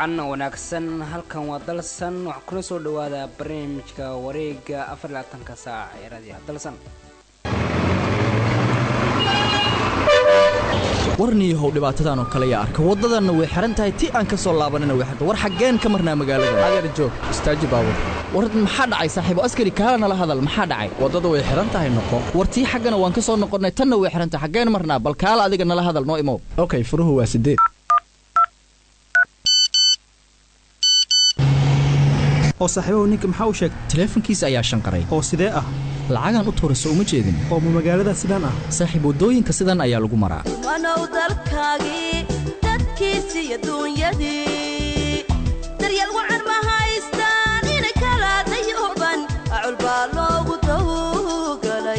wacan wanaagsan halkan waa dalsan wax kuna soo dhawaada barnaamijka wareega 24 saac ee raadiyaha dalsan warniyahow dhibaatadan oo kale yaa arka wadadana way xiran tahay ti aan ka soo laabanina way xirta war xageen ka marnaa magaalada adeer joog istaaji baawur war maxaa dhacay saaxiibo askari kaala nala hadal maxaa dhacay wadada way xiran tahay noqo war tii xagana waan ka soo noqonnay tanna way xiran tahay xageen marnaa bal kaala adiga nala hadal noo imow okay furuhu waa 8 oo saaxiibow ninka maxaa u sheegay taleefankiisa ayaa shanqaray oo sidee ah lacagan u tuurayso uma jeedin oo magaalada sidaan ah saaxiib wadooyinka sidan ayaa lagu maraa wanow dalkaagi dadkiisi iyo duunyadii daryeel wacan ma haystaan in kala dayuban acul baa loogu tawgalay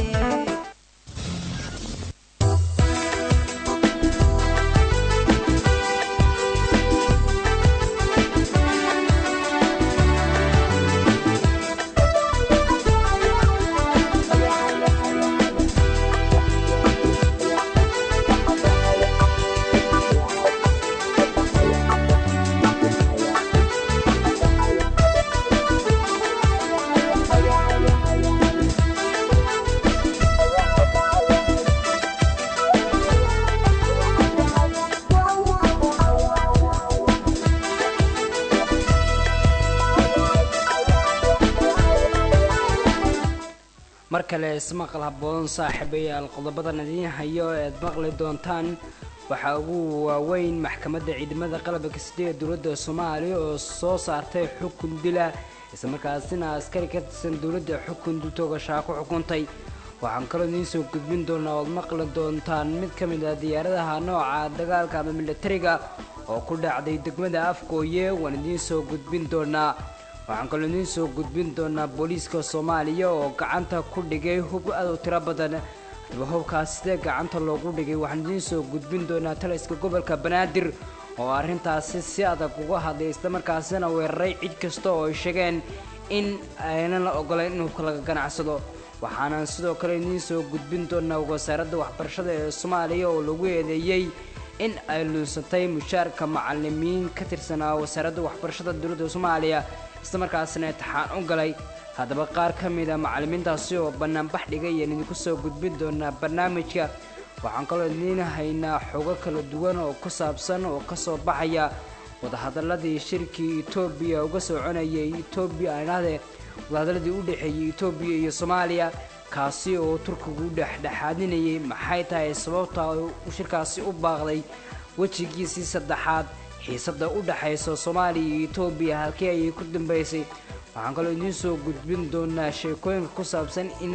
markale ismaqal haboon saaxiibayaal qodobadan idin hayo ee maqli doontaan waxa ugu waaweyn maxkamadda ciidamada qalabka sida dawladda Soomaaliya oo soo saartay xukun dila isla markaasina askari ka tirsan dawladda xukun dutoogasha ku xukuntay waxaan kaloo idin soo gudbin doonaa oo maqli doontaan mid ka mid ah diyaaradaha nooca dagaalka ama militariga oo ku dhacday degmada Afkooye waan idin soo gudbin doonaa waxaan kaloo idin soo gudbin doonaa booliiska Soomaaliya oo gacanta ku dhigay hub aad u tiro badan hubkaas sidee gacanta loogu dhigay waxaan idin soo gudbin doonaa taliska gobolka Banaadir oo arrintaasi si adag uga hadlay isla markaasina weeraray cid kasta oo ay sheegeen in aynan la ogoleyn in hubka laga ganacsado waxaana sidoo kale idin soo gudbin doonaa wasaaradda waxbarashada ee Soomaaliya oo lagu eedeeyay in ay lunsatay mushaarka macallimiin ka tirsan wasaaradda waxbarashada dawladda Soomaaliya isla markaasina imtixaan u galay haddaba qaar ka mid ah macallimiintaasi oo banaanbax dhigay ayaan idinku soo gudbin doonaa barnaamijka waxaan kaloo idin haynaa xogo kala duwan oo ku saabsan oo ka soo baxaya wadahadaladii shirkii Itoobiya uga soconayay Itoobiya aanade wadahadaladii u dhaxeeyay Itoobiya iyo Soomaaliya kaasi oo Turkigu dhexdhexaadinayay maxay tahay sababta uu shirkaasi u baaqday wajigiisii saddexaad xiisada u dhaxayso Soomaaliya iyo Itoobiya halkii ay ku dambeysay waxaan kaloo idin soo gudbin doonaa sheekooyin ku saabsan in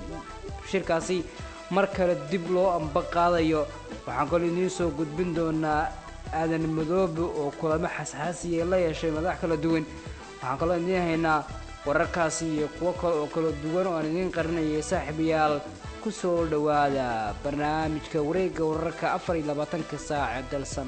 shirkaasi mar kale dib loo amba qaadayo waxaan kaloo idin soo gudbin doonaa aadan madoobe oo kulamo xasaasiya la yeeshay madax kala duwan waxaan kaloo idin haynaa wararkaasi iyo kuwo kale oo kala duwan oo aan idin qarinayay saaxiibayaal ku soo dhawaada barnaamijka wareegga wararka 24 saac dalsan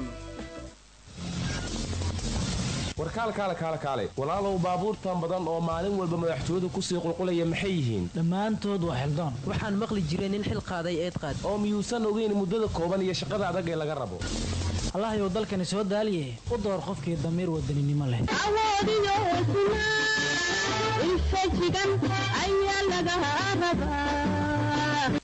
warkaalkaale walaalow baabuurtan badan oo maalin walba madaxtooyadu ku sii qulqulaya maxay yihiin dhammaantood waa xildoon waxaan maqli jiray nin xil qaaday eed qaad oo miyuusan ogeyn muddada kooban iyo shaqada adag ee laga rabo allahayow dalkani soo daaliye u door qofkii damiir wadaninimo leh awoodiyo wasnaa infajigan ayaa laga rabaa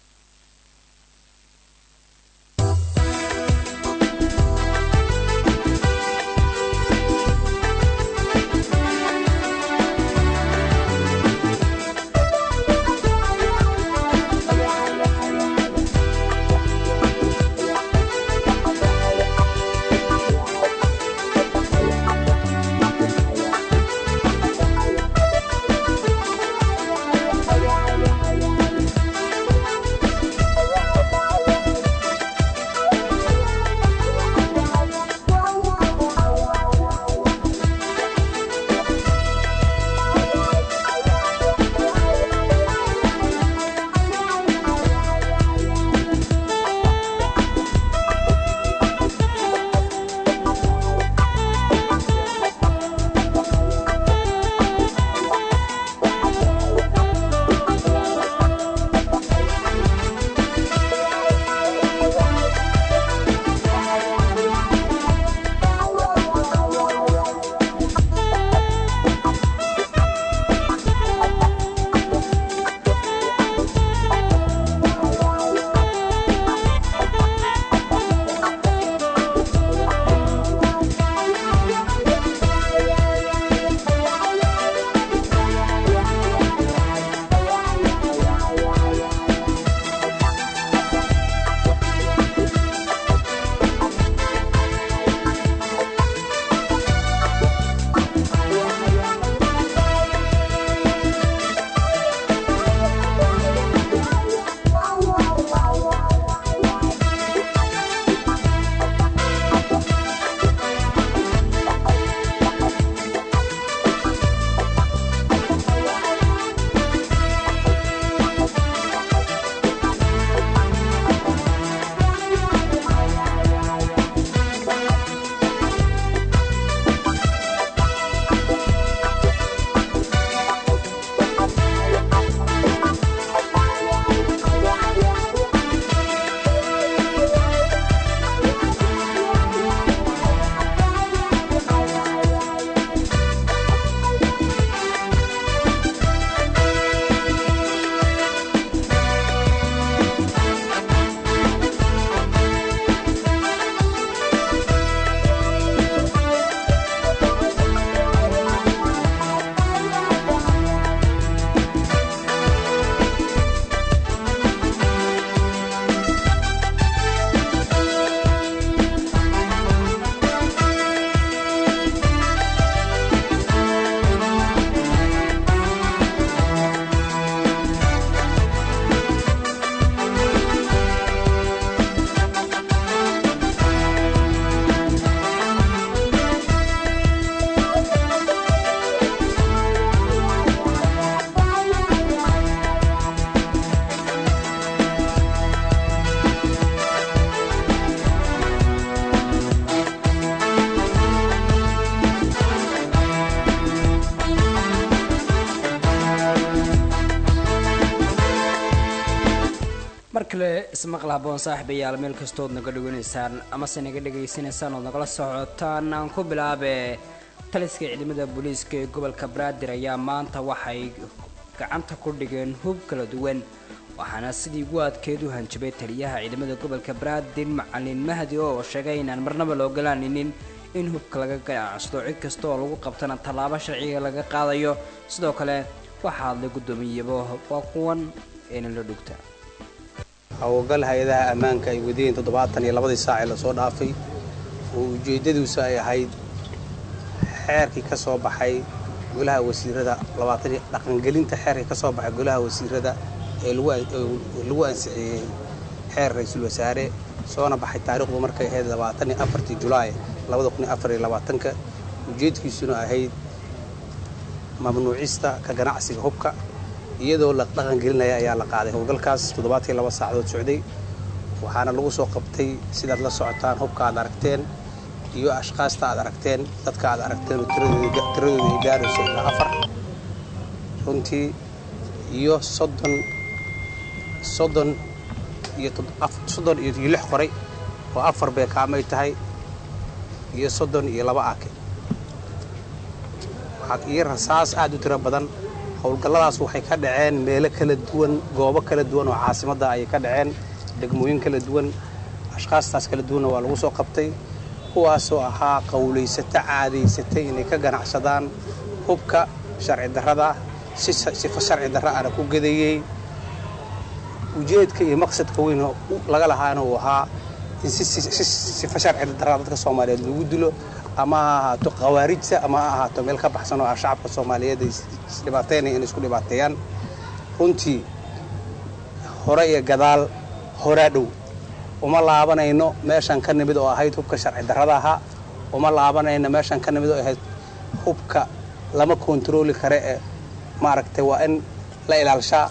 ismaqal haboon saaxiibayaal meel kastood naga dhawanaysaan amase naga dhegaysanaysaan ood nagala socotaan aan ku bilaabe taliska ciidamada booliiska ee gobolka Banaadir ayaa maanta waxay gacanta ku dhigeen hub kala duwan waxaana sidii ugu adkeed u hanjabay taliyaha ciidamada gobolka Banaadir Macalin Mahdi oo sheegay inaan marnaba loo galaanin in hubka laga ganacsado cid kasta oo lagu qabtana tallaabo sharciga laga qaadayo sidoo kale waxaa la gudoomiyay waa kuwan in la dhugta hawlgal hay'adaha ammaanka ay wadeen 72 saac la soo dhaafay oo ujeedadiisu ay ahayd xeerkii ka soo baxay golaha wasiirada 20 dhaqangelinta xeerkii ka soo baxay golaha wasiirada ee lagu ansixiyay xeer ra'iisul wasaare soona baxay taariikhdu markay ahayd 24 Julaay 2024 ujeedkiisuna ahayd mamnuucista ka ganacsiga hubka iyadoo la dhaqangelinaya ayaa la qaaday howlgalkaas 72 saacadood socday waxaana lagu soo qabtay sidaad la socotaan hubka aad aragteen iyo ashqaasta aad aragteen dadka aad aragteen tiradooda gaarayso ilaa 4 runtii iyo 30 iyo 6 qoray oo 4 beekaamay tahay iyo 32 aake waxaa iyo rasaas aad u tiro badan howlgalladaas waxay ka dhaceen meelo kala duwan goobo kala duwan oo caasimadda ay ka dhaceen degmooyin kala duwan ashqaastaas kala duwan waa lagu soo qabtay kuwaasoo ahaa qowleysata caadaysatay inay ka ganacsadaan hubka sharci darrada sifa sharci darra ana ku gadayay ujeedka iyo maqsadka weyn laga lahaana uu ahaa in sifa sharci darra dadka Soomaaliyeed lagu dilo ama ahaato qawaarijta ama ahaato meel ka baxsan oo shacabka Soomaaliyeed isdhibaateynaya in isku dhibaateeyaan runtii hore iyo gadaal hore dhow uma laabanayno meeshan ka nimid oo ahayd hubka sharci darrada ahaa uma laabanayno meeshan ka nimid oo ahayd hubka lama kontrooli kare ee maaragtay waa in la ilaalshaa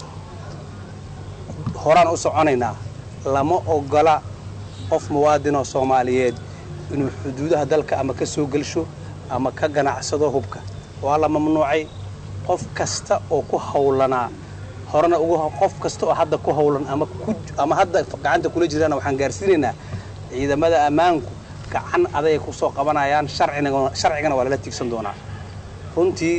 horaan u soconaynaa lama ogola qof muwaadin oo Soomaaliyeed inuu xuduudaha dalka ama ka soo galsho ama ka ganacsado hubka waa la mamnuucay qof kasta oo ku hawlana horena ugu qof kasta oo hadda ku hawlan ama hadda gacanta kula jirana waxaan gaarsiinaynaa ciidamada ammaanku gacan aday ku soo qabanayaan sharcigana waa la tigsan doonaa runtii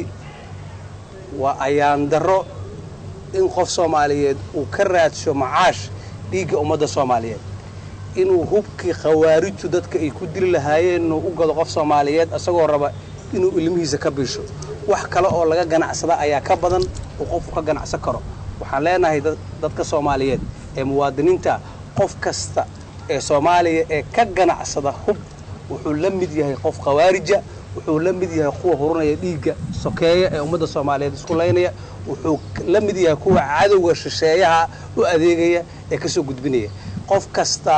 waa ayaan darro in qof Soomaaliyeed uu ka raadsho macaash dhiigga ummadda Soomaaliyeed inuu hubkii khawaarijtu dadka ay ku dili lahaayeen u gado qof Soomaaliyeed asagoo raba inuu ilmihiisa ka bisho wax kale oo laga ganacsada ayaa ka badan oo qofku ka ganacsan karo waxaan leenahay dadka Soomaaliyeed ee muwaadiniinta qof kasta ee Soomaaliya ee ka ganacsada hub wuxuu la mid yahay qof khawaarija wuxuu la mid yahay kuwa horanaya dhiigga sokeeya ee ummadda Soomaaliyeed isku leynaya wuxuu la mid yahay kuwa cadawga shisheeyaha u adeegaya ee ka soo gudbinaya qof kasta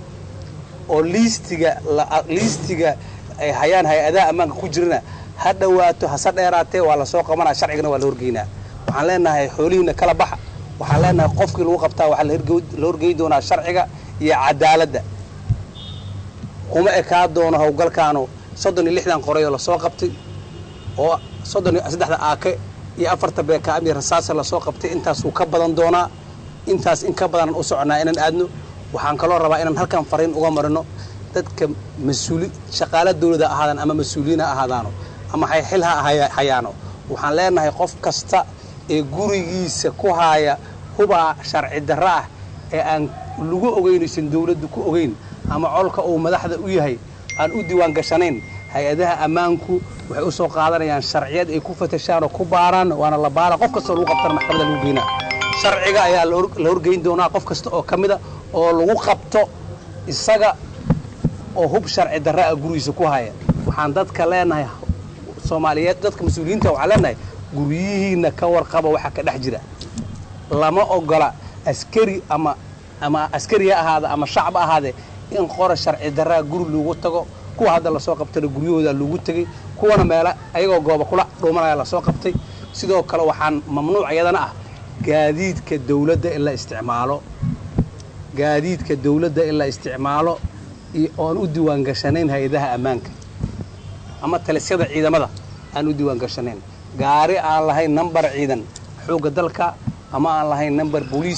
oo liistiga ay hayaan hay'adaha ammaanka ku jirna ha dhawaato hasa dheeraatee waa la soo qabanaa sharcigana waa la horgeynaa waxaan leenahay xoolihiina kala baxa waxaan leenahay qofkii lagu qabtaa waxa la horgeyn doonaa sharciga iyo cadaaladda kuma ekaa doono howlgalkaanu 36 qoray oo la soo qabtay oo 33 aake iyo 4 beekaam iyo rasaas la soo qabtay intaas uu ka badan doonaa intaas in ka badan u soconaa inaan aadno waxaan kaloo rabaa inaan halkan fariin uga marino dadka mas'uuli shaqaale dawladda ahaadaan ama mas'uuliyiin ahaadaano ama xilha hayaano waxaan leenahay qof kasta ee gurigiisa ku haya huba sharci darro ah ee aan lagu ogeynaysan dawladdu ku ogeyn ama colka uu madaxda u yahay aan u diiwaan gashanayn hay'adaha ammaanku waxay u soo qaadanayaan sharciyad ay ku fatashaan oo ku baaraan waana la baara qof kasta oo lagu qabtana maxkamadda lagu geynaa sharciga ayaa la horgeyn doonaa qof kasta oo kamida oo lagu qabto isaga oo hub sharci darro ah gurigiisa ku haya waxaan dadka leenahay Soomaaliyeed dadka mas'uuliyiinta waxaan leenahay guriyihiina ka warqaba waxa ka dhex jira lama ogola askari ama askari ahaada ama shacab ahaade in qora sharci darro guri lagu tago kuwa hadda la soo qabtay guriyooda lagu tagay kuwana meel ayagoo gooba kula dhuumanaya la soo qabtay sidoo kale waxaan mamnuuc ayadana ah gaadiidka dawladda in la isticmaalo oo aan u diiwaan gashanayn hay'adaha ammaanka ama talisyada ciidamada aan u diiwaan gashanayn gaari aan lahayn number ciidan xooga dalka ama aan lahayn number booliisa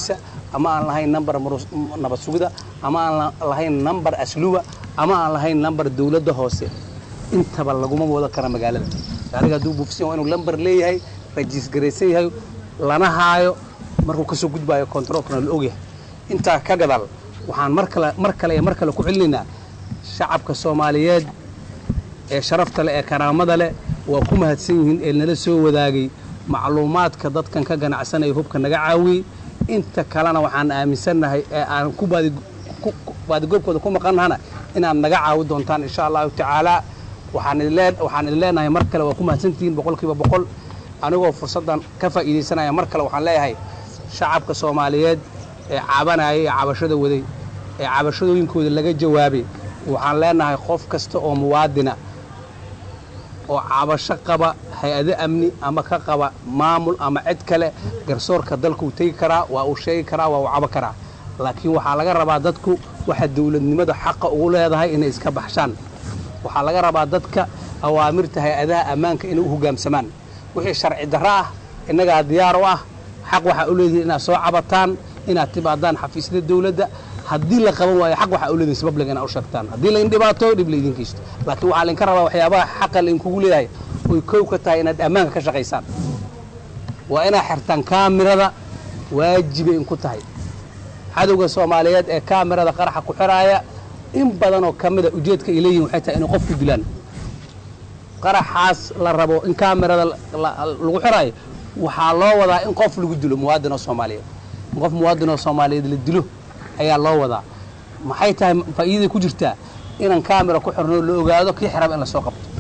ama aan lahayn number nabad sugida ama aan lahayn number asluuba ama aan lahayn number dawladda hoose intaba laguma wada kara magaalada gaariga hadduu buufsan waa inuu lambar leeyahay rajiis garaysan yahay lana haayo markuu ka soo gudbaayo controlkana la ogyahay intaa ka gadaal waxaan mar kale ku celinaynaa shacabka Soomaaliyeed ee sharafta leh ee karaamada leh waa ku mahadsan yihiin ee nala soo wadaagay macluumaadka dadkan ka ganacsanaya hubka naga caawiyay inta kalena waxaan aaminsanahay ee aan ku baadi goobkooda ku maqannahana inaad naga caawi doontaan insha Allah taala waxaan idin leenahay mar kale waa ku mahadsantihiin boqolkiiba boqol anigoo fursadan ka faa'iideysanaya mar kale waxaan leeyahay shacabka Soomaaliyeed ee caabanaya ee cabashada waday ee cabashadooyinkooda laga jawaabay waxaan leenahay qof kasta oo muwaadina oo cabasho qaba hay'ado amni ama ka qaba maamul ama cid kale garsoorka dalku tagi karaa waa uu sheegi karaa waa uu caba karaa laakiin waxa laga rabaa dadku waxa dawladnimada xaq ugu leedahay inay iska baxshaan waxa laga rabaa dadka awaamirta hay'adaha ammaanka inay u hoggaamsamaan wixii sharci darro ah inaga diyaar u ah xaq waxa u leeyahay inaad soo cabataan inaad timaadaan xafiisyada dawladda haddii la qaban waayo xaq waxa u leeyahay sabab laga u sheegtaan haddii la dhibaato dib leedin kiisto laakiin waxa la rabaa waxyaabaha xaq la kugu leeyahay oo koow ka tahay inaad ammaanka ka shaqeysaan waa inaad xirtaan kaamirada waajibay in ku tahay cadawga Soomaaliyeed ee kaamirada qaraxa ku xiraaya in badan oo kamida ujeedka ay leeyihiin waxay tahay in qofku dilaan qaraxaas la rabo in kaamirada lagu xiraayo waxaa loo wadaa in qof lagu dilo muwaadin Soomaaliyeed qof muwaadin Soomaaliyeed la dilo ayaa loo wadaa maxay tahay faa'iido ku jirtaa inaan kaamira ku xirno la ogaado kii xirab in la soo qabto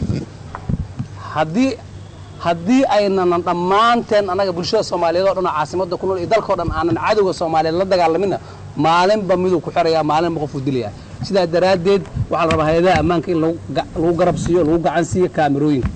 haddii aynan dhammaanteen anaga bulshada Soomaaliyeed oo dhan caasimada ku nool ee dalka oo dhan aanan cadawga Soomaaliyeed la dagaalamina maalinba miduu ku xiraya maalinba qof u dilaya sidaa daraadeed waxa la rabaa hay'adaha ammaanka in lagu garab siiyo lagu gacan siiyo kaamirooyinka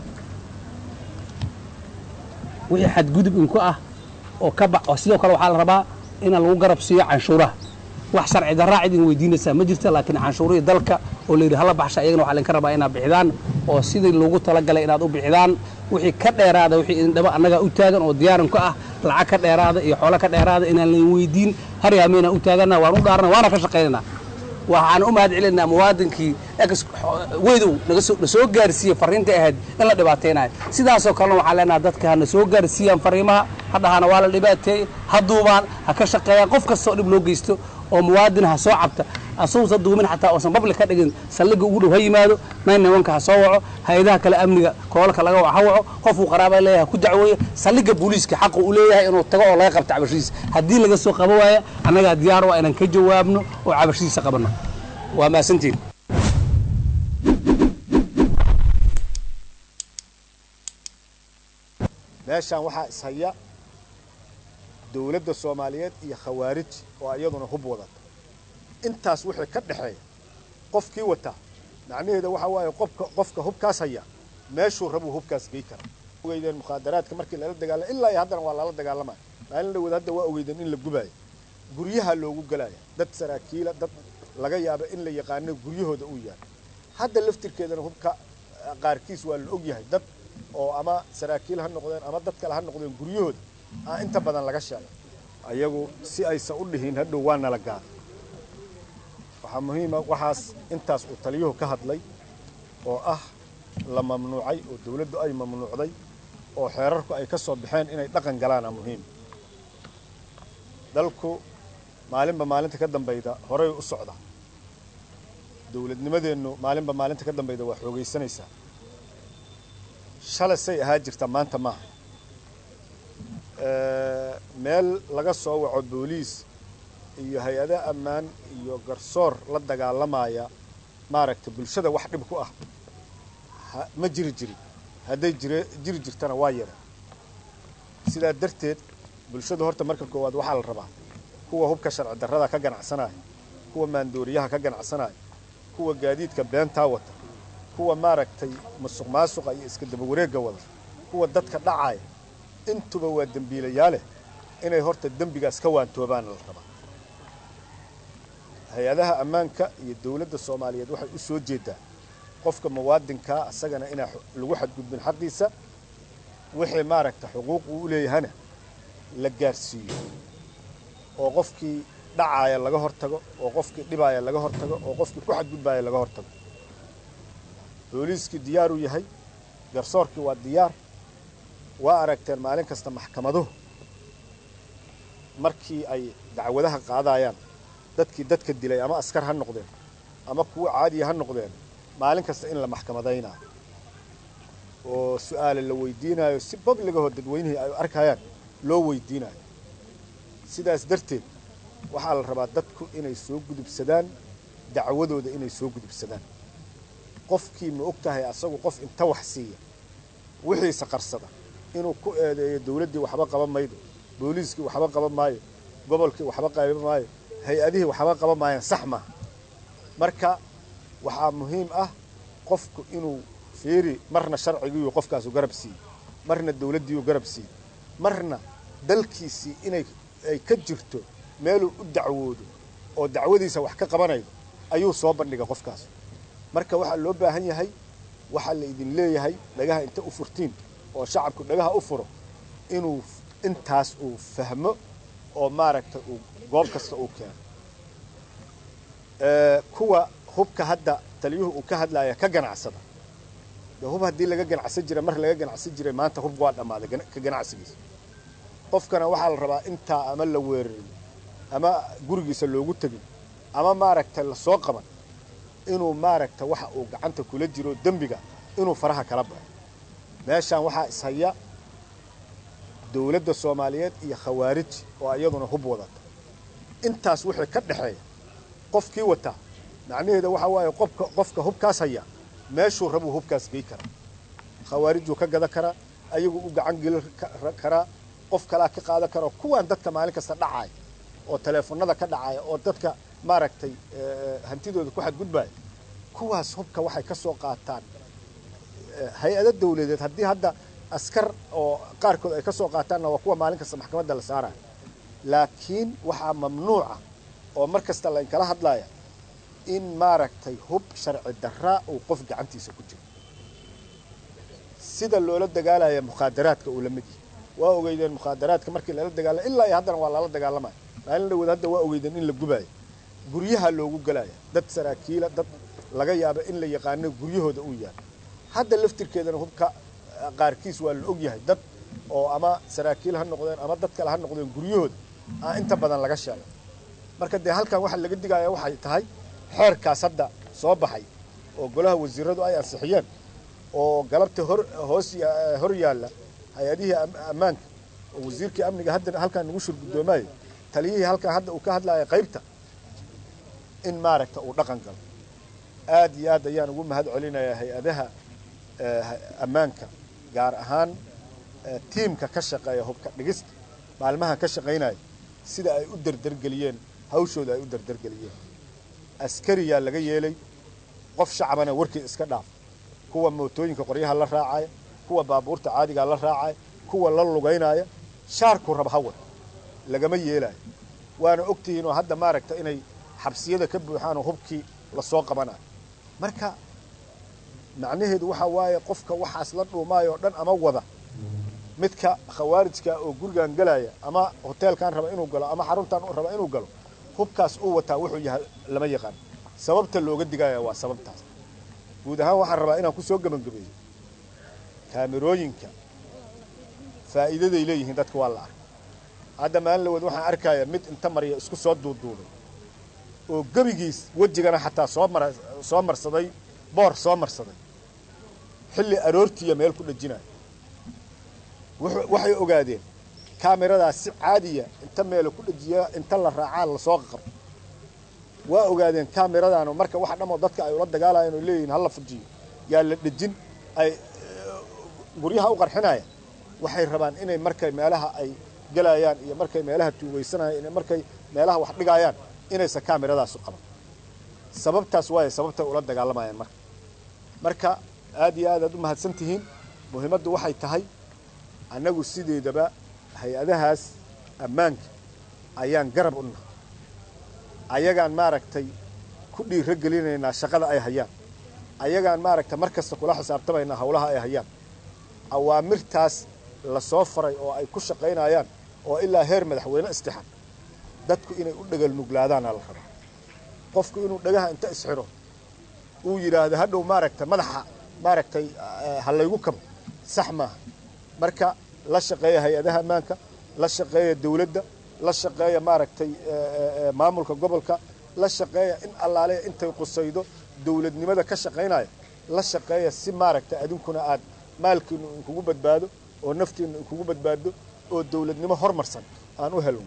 wixii xadgudub in ku ah oo sidoo kale waxa la rabaa in lagu garab siiyo canshuuraha wax sharci darro cid in weydiinaysa ma jirto laakiin canshuurada dalka oo la yiri hala baxsha iyagana waxa la rabaa inaad bixidaan oo sidii loogu talagalay inaad u bixidaan wixii ka dheeraada wixii in dhaba anaga u taagan oo diyaaran ku ah lacag ka dheeraada iyo xoolo ka dheeraada inaan la weydiin har yaamina u taagana waan u dhaarna waana ka shaqeynaa waxaan u mahad celinaa muwaadinkii weydu naga soo gaarsiiyay fariinta ahayd in la dhibaateynayo sidaas oo kale waxaan leenahay dadka na soo gaarsiiyaan fariimaha hadahana waa la dhibaateey haduubaan ha ka shaqeeyaan qof kasta oo dib loo geysto oo muwaadin ha soo cabta asoo duumin xataa oo public ka dhigin saldhiga ugu dhow ha yimaado 911 ka soo waco hay'adaha kale amniga koolka laga waco qof uu qaraabo leeyahay ku dacweeyo saldhiga booliiska xaq u leeyahay inuu tago oo laga qabto cabashiis haddii laga soo qabo waaya anaga diyaar waa inaan ka jawaabno oo cabashiisa qabano waa maasantiin meeshan waxa ishaya dawladda Soomaaliyeed iyo khawaarij oo iyaduna hub wadata intaas wixii ka dhaxeeya qofkii wata macnaheedu waxa waaye qofka hubkaas haya meeshuu rabo hubkaas geey kara ogeydeen mukhadaraadka markii la dagaalamo ilaa haddana waa la dagaalamay maalin dhaw hadda waa ogeydeen in la gubayo guryaha loogu galaya dad saraakiil dad laga yaabo in la yaqaan guryahooda uu yahay hadda laftirkeedana hubka qaarkiis waa la og yahay dad oo ama saraakiil ha noqdeen ama dad kale ha noqdeen guryahooda inta badan laga sheegay ayagu si aysan u dhihin hadhow waa nala gaar waxa muhiim ah waxaas intaas uu taliyuhu ka hadlay oo ah la mamnuucay oo dawladdu ay mamnuucday oo xeerarku ay ka soo baxeen inay dhaqan galaan muhiim dalku maalinta ka dambayda horay u socda dawladnimadeenu maalinta ka dambayda waa xoogaysanaysaa shalay say ahaa jirta maanta ma meel laga soo waco booliis iyo hay'adaha ammaan iyo garsoor la dagaalamaya maaragta bulshada wax dhib ku ah ma jiri haday jiri jirtana waa yara sidaa darteed bulshada horta marka koowaad waxa la rabaa kuwa hubka sharci darrada ka ganacsanaya kuwa maandooriyaha ka ganacsanaya kuwa gaadiidka beenta wata kuwa maaragtay musuqmaasuqa iyo iska daba wareega wada kuwa dadka dhacay intuba waa dambiilayaal inay horta dambigaas ka waantoobaan la rabaa hay'adaha ammaanka iyo dawladda Soomaaliyeed waxay u soo jeedaa qofka muwaadinka asagana ina lagu xadgudbin xaqiisa wixii maaragtay xuquuq uu leeyahay la gaarsiiyo oo qofkii dhacaaya laga hortago oo qofkii dhibaaya laga hortago oo qofkii ku xadgudbaaya laga hortago booliiskii diyaaruu yahay garsoorkii waa diyaar waa aragteen maalin kasta maxkamaduhu markii ay dacwadaha qaadayaan dadkii dadka dilay ama askar ha noqdeen ama kuwa caadiya ha noqdeen maalin kasta in la maxkamadaynayo oo su'aale la weydiinayo si babligaho dadweynihii ay arkayaan loo weydiinayo sidaas darteed waxaa la rabaa dadku inay soo gudubsadaan dacwadooda inay soo gudubsadaan qofkii ma og tahay asagu qof inta wax siiya wixiisa qarsada inuu ku eedeeyo dawladdii waxba qaban maydo booliiskii waxba qaban maayo gobolkii waxba qaban maayo hay-adihii waxba qaban maayaan sax maaha marka waxaa muhiim ah qofku inuu fiiri marna sharcigiiyu qofkaasu garab siiye marna dawladdiiyu garab siiye marna dalkiisii inay ay ka jirto meeluu u dacwoodo oo dacwadiisa wax ka qabanaydo ayuu soo bandhiga qofkaas marka waxaa loo baahan yahay waxaa la idin leeyahay dhagaha inta u furtiin oo shacabku dhagaha u furo inuu intaas uu fahmo oo maaragta uu goob kasta uu keeno kuwa hubka hadda taliyuhu uu ka hadlaaya ka ganacsada dee hub haddii laga ganacsan jiray mar laga ganacsan jiray maanta hub waa dhammaaday ka ganacsigiisa qofkana waxaa la rabaa intaa ama la weerarin ama gurigiisa loogu tegin ama maaragta lasoo qaban inuu maaragta waxa uu gacanta kula jiro dembiga inuu faraha kala baxo meeshaan waxaa ishaya dawladda soomaaliyeed iyo khawaarij oo iyaduna hub wadata intaas wixii ka dhexeeya qofkii wataa macnaheeda waxaa waaye qofka hubkaas haya meeshuu rabuu hubkaas gey karaa khawaarijuu ka gada karaa ayagu u gacan geli karaa qof kalaa ka qaadan karo kuwaan dadka maalin kasta dhacaaya oo taleefanada ka dhacaya oo dadka maaragtay hantidooda ku xadgudbaya kuwaas hubka waxay ka soo qaataan hay-ado dawladeed haddii hadda askar oo qaarkood ay ka soo qaataanna waa kuwa maalin kasta maxkamadda la saaraya laakiin waxaa mamnuuca oo mar kasta lainkala hadlaya in maaragtay hub sharci darraa uu qof gacantiisa ku jiro sida loola dagaalaya mukhaadaraadka uu la mid yahay waa ogeydeen mukhaadaraadka markii lala dagaalama ilaa iyo haddana waa lala dagaalamaya maalin dhawood hadda waa ogeydeen in la gubaayo guryaha loogu galaya dad saraakiila dad laga yaaba in la yaqaano guryahooda uu yahay hadda laftirkeedana hubka qaarkiis waa la og yahay dad oo ama saraakiil ha noqdeen ama dad kale ha noqdeen guryahooda aan inta badan laga sheegay marka dee halkan waxa laga digaya waxay tahay xeerkaas hadda soo baxay oo golaha wasiiradu ay ansixiyeen oo galabta hor yaalla hay-adihii ammaanka oo wasiirkii amniga hadda halkan nagu shir guddoomaayay taliyihii halkan hadda uu ka hadlaya qaybta in maaragta uu dhaqan galo aad iyo aad ayaan ugu mahad celinayaa hay-adaha ammaanka gaar ahaan tiimka ka shaqeeya hubka dhigista maalmahan ka shaqaynaya sida ay u dardargeliyeen hawshooda ay u dardargeliyeen askariyaa laga yeelay qof shacabana warkii iska dhaaf kuwa mootooyinka qoryaha la raacaya kuwa baabuurta caadigaa la raacaya kuwa la lugaynaya shaarku rab hawad lagama yeelayo waana ogtihiin oo hadda maaragta inay xabsiyada ka buuxaan oo hubkii lasoo qabanayo marka macnaheedu waxaa waaye qofka waxaas la dhuumaayoo dhan ama wada midka khawaarijka oo gurigan galaya ama hoteelkan raba inuu galo ama xaruntan raba inuu galo hubkaas uu wataa wuxuu yahay lama yaqaan sababta looga digaya waa sababtaas guud ahaan waxaan rabaa inaan ku soo gabagabeeyo kaamirooyinka faa'iidaday leeyihiin dadka waa la arkay hadda maalin lawood waxaan arkaya mid inta mariya isku soo duuduubay oo gebigiis wejigana xataa soo marsaday boor soo marsaday xilli aroortiiya meel ku dhajinayo waxay ogaadeen kaamiradaas si caadiya inta meela ku dhajiya inta la raacaa lasoo qabto waa ogaadeen kaamiradaanu marka waxa dhammoo dadka ay ula dagaalayaan oo leeyihiin hala fujiyo yaa la dhejin ay guryaha u qarxinayaan waxay rabaan inay markay meelaha ay galayaan iyo markay meelaha tuugaysanayaan iyo markay meelaha wax dhigayaan inaysan kaamiradaas u qaban sababtaas waaye sababtay ula dagaalamayaan marka aad iyo aad u mahadsan tihiin muhiimaddu waxay tahay annagu sideedaba hay-adahaas ammaanka ayaan garab u nahay ayagaan maaragtay ku dhiira gelinaynaa shaqada ay hayaan ayagaan maaragtay mar kasta kula xisaabtamaynaa hawlaha ay hayaan awaamirtaas la soo faray oo ay ku shaqaynayaan oo ilaa heer madaxweyne istixan dadku inay u dhagal nuglaadaana la rabaa qofku inuu dhagaha inta isxiro uu yidhaahdo hadhow maaragta madaxa maaragtay ha laygu kabo sax maaha marka la shaqeeya hay-adaha ammaanka la shaqeeya dawladda la shaqeeya maaragtay maamulka gobolka la shaqeeya in allaale intay qusaydo dawladnimada ka shaqaynaya la shaqeeya si maaragtay adinkuna aad maalkiinu inkugu badbaado oo naftiinu inkugu badbaado oo dawladnimo hormarsan aan u helno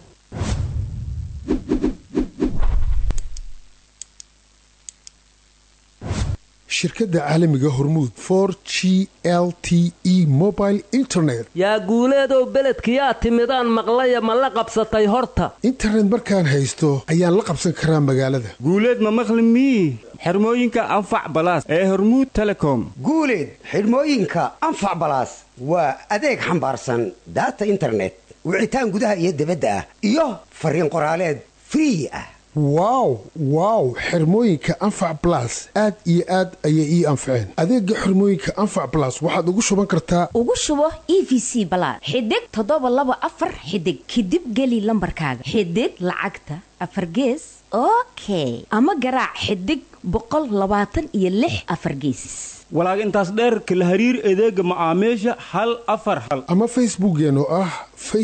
shirkadda caalamiga hormuud 4G LTE mobile internet yaa guuleedow beledkiyaa timidaan maqlaya ma la qabsatay horta internet markaan haysto ayaan la qabsan karaa magaalada guuleed ma maqli mii xirmooyinka anfac balaas ee hormuud telecom guuleed xirmooyinka anfac balaas waa adeeg xambaarsan data internet wicitaan gudaha iyo dibadda ah iyo fariin qoraaleed free ah wow xirmooyinka anfac blas aad iyo aad ayay ii anfaceen adeega xirmooyinka anfac blas waxaad ugu shuban kartaa ugu shubo EVC balaas xidig 724 xidig kadib geli lambarkaaga xidig lacagta afar gees okay ama garaac xidig 126 afar gees walaag intaas dheer kala hariir adeega macaamiisha hal afar hal ama facebookeen oo ah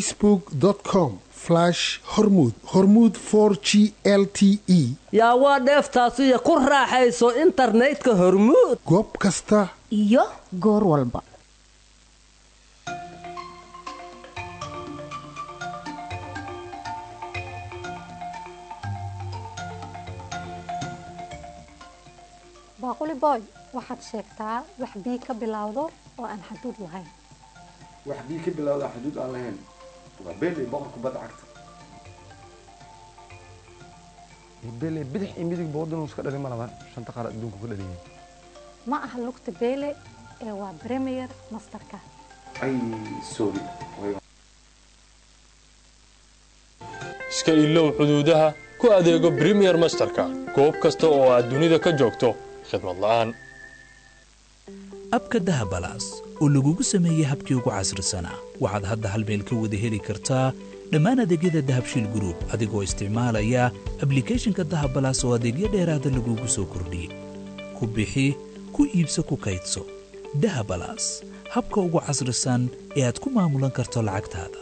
facebook.com/hormuud 4G LTE yaa waa dheeftaasiyo ku raaxayso internetka hormuud goob kasta iyo goor walba baaquli boy waxaad sheegtaa wax bii ka bilowdo oo aan xaduud lahayn wax bii ka bilowdo xaduud aan lahayn waa beelay boqorka bad cagta beelay bidix iyo midig boodon iska dhalin malaban shanta qaar adduunka ku dhaliyay ma aha lugta beele ee waa premier masterka ay sorry iska ilow xuduudaha ku adeego premier masterka goob kasta oo aad dunida ka joogto khidmad la'aan abka dahabalaas oo lagugu sameeyey habkii ugu casrisanaa waxaad hadda hal meel ka wada heli kartaa dhammaan adeegyada dahabshiil group adigoo isticmaalaya ablicathonka dahabalaas oo adeegyo dheeraada lagugu soo kordhiyey ku bixi ku iibso ku kaydso dahabalaas habka ugu casrisan ee aad ku maamulan karto lacagtaada